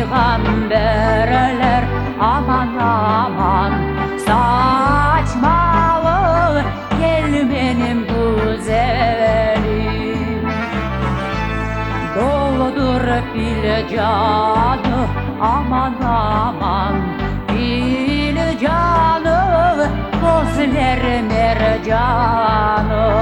peygamberler aman aman. Saçmalık gel benim güzelim, doludur filcanı aman aman. Filcanı gözler mercanı.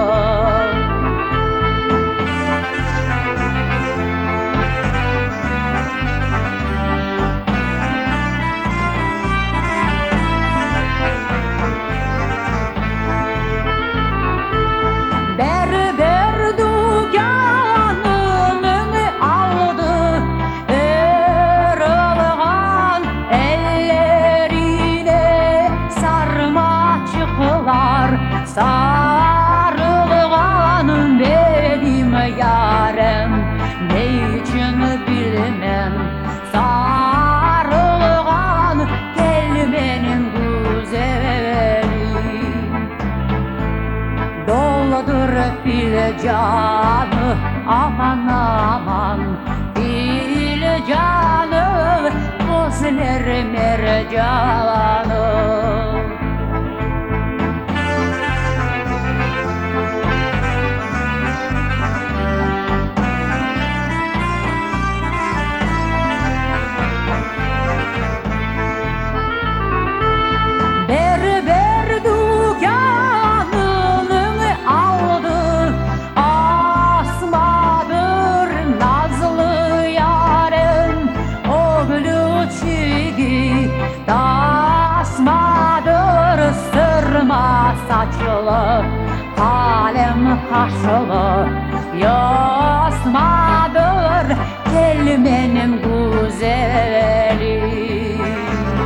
Sarılganım benim yarem, ne için bilmem. Sarılgan gel benim güzelim, doludur filcanı aman aman. Filcanı gözler mercanı. Tasmadır sırma saçlı, kalem kaşlı, yosmadır gel benim güzelim,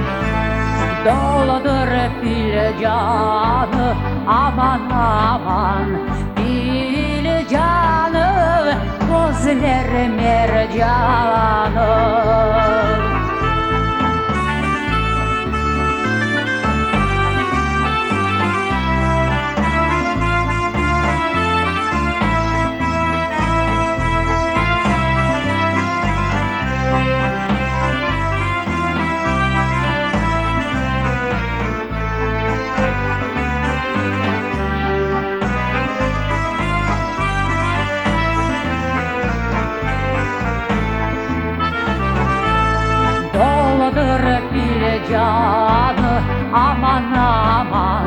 doludur filcanı aman aman. Filcanı gözler mercanı. Doludur filcanı aman aman.